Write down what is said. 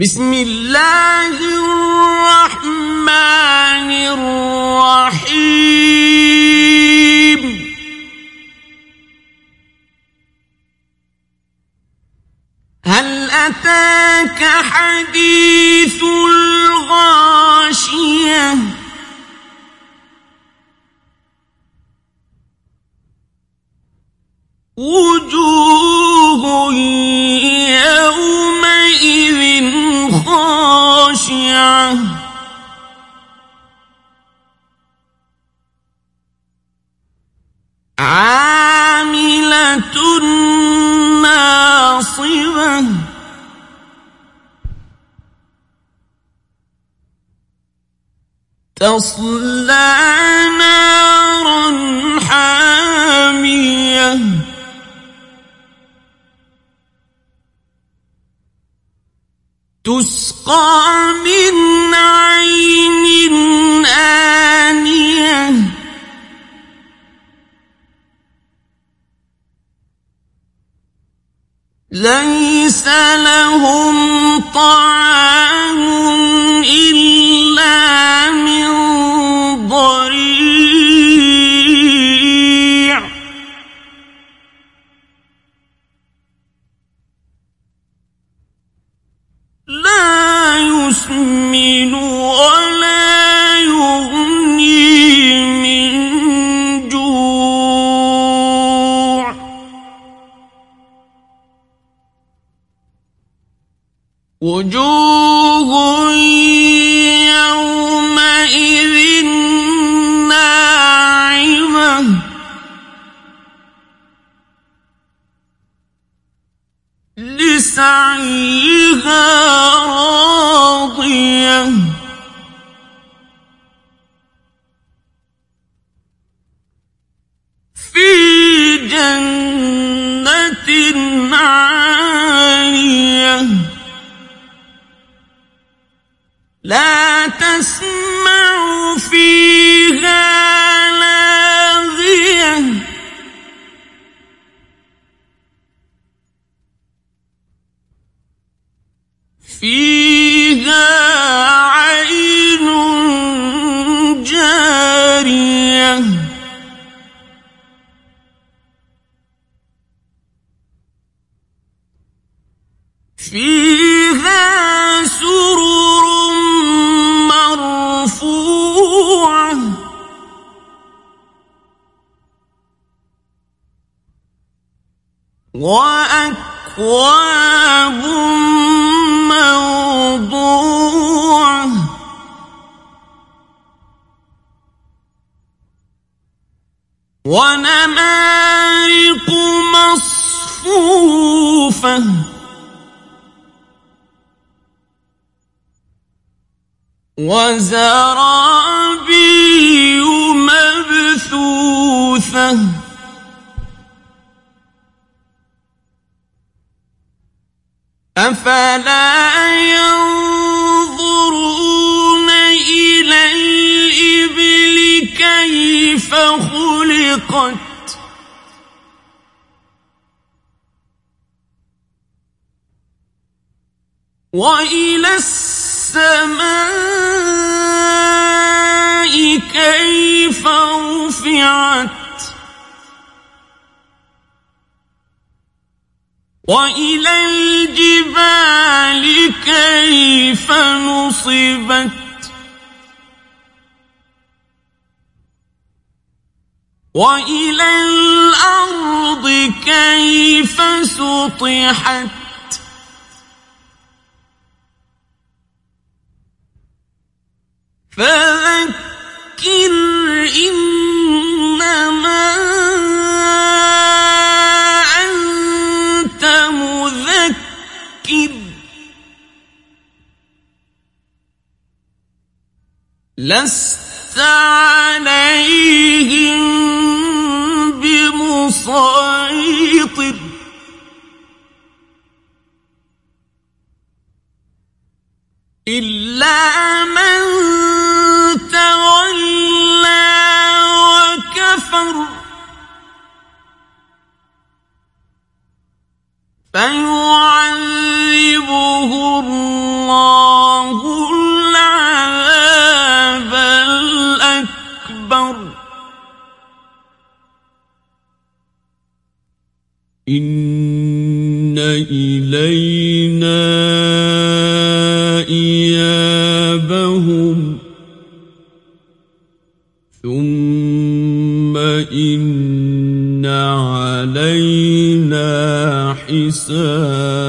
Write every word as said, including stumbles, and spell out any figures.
بسم الله الرحمن الرحيم هل أتاك حديث الغاشية وجوه يومئذ خاشعة عاملة ناصبة تصلى نارا حامية تسقى من عين آنية ليس لهم طعام إلا من ضريع لا يسمن ولا يغني من جوع وجوه يومئذ ناعمة لسعيها راضية في جنة عالية لا تسمع فيها لاغية فيها عين جارية فيها سرر مرفوعة وأكواب موضوعة ونمارق مصفوفة وزرابي مبثوثة أفلا ينظرون إلى الإبل كيف خلقت وإلى السماء كيف رفعت وإلى الجبال كيف نصبت وإلى الأرض كيف سطحت فذكر إنما أنت مذكر لست عليهم بمسيطر إلا من تولى وكفر فيعذبه الله الله العذاب الأكبر إن إلينا إيابهم ثم إن علينا حسابهم